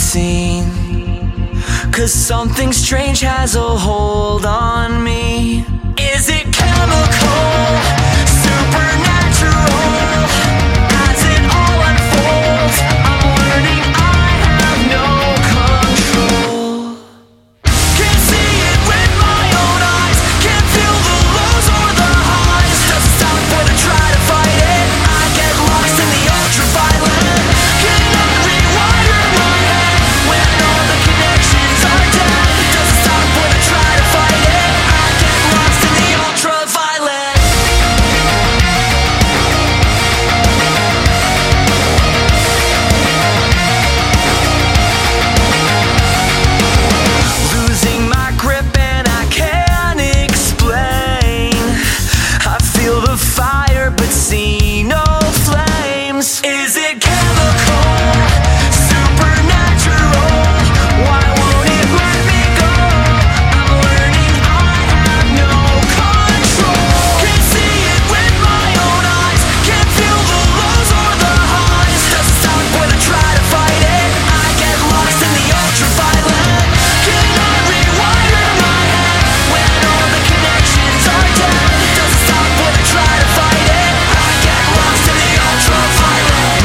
seen. 'Cause something strange has a hold on me. Is it chemical? Supernatural? As it all unfolds, I'm learning I have no control. Can't see it with my own eyes, can't feel the lows or the highs. Doesn't stop when I try to fight it, I get lost in the ultraviolet. Cannot rewire my head when all the connections are dead. Doesn't stop when I try to fight it, I get lost in the ultraviolet. Losing my grip and I can't explain. I feel the fire but see no flames. Is it chemical? Supernatural? Why won't it let me go? I'm learning I have no control. Can't see it with my own eyes, can't feel the lows or the highs. Doesn't stop when I try to fight it, I get lost in the ultraviolet. Cannot rewire my head when all the connections are dead. Doesn't stop when I try to fight it, I get lost in the ultraviolet.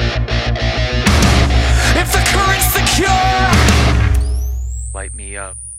If the current's the cure, light me up.